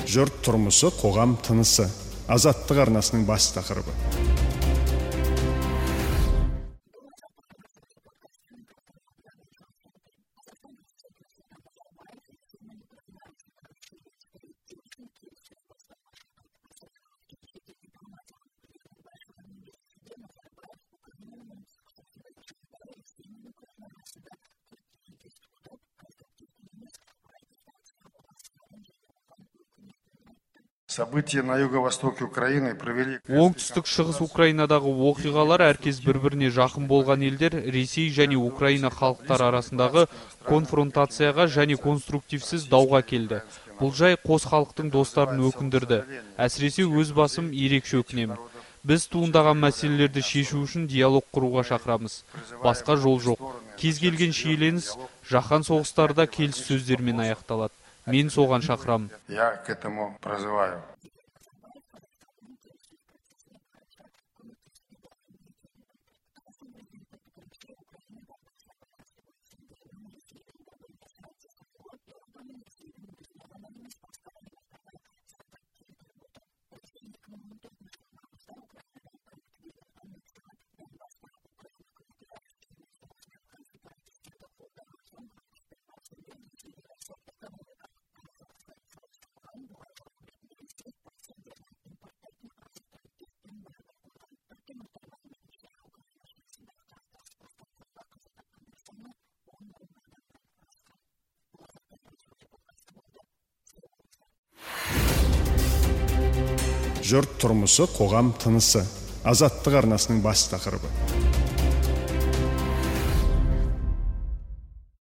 Жұрт тұрмысы, қоғам тынысы. Азаттық арнасының бас тақырыбы. События на юго-востоке Украины привели... Оңтүстік шығыс Украинадағы оқиғалар әркез бір-біріне жақын болған елдер Ресей және Украина халықтар арасындағы конфронтацияға және конструктивсіз дауға келді. Бұл жай қос халықтың достарын өкіндірді. Әсіресе өз басым ерекше өкінемін. Біз туындаған мәселелерді шешу үшін диалог құруға шақырамыз. Басқа жол жоқ. Кез келген шиеленіс жаһан соғыстарда келіссөздермен аяқталады. Мен соған шақырамын. Я к этому призываю. Жұрт тұрмысы, қоғам тынысы. Азаттық арнасының бас тақырыбы.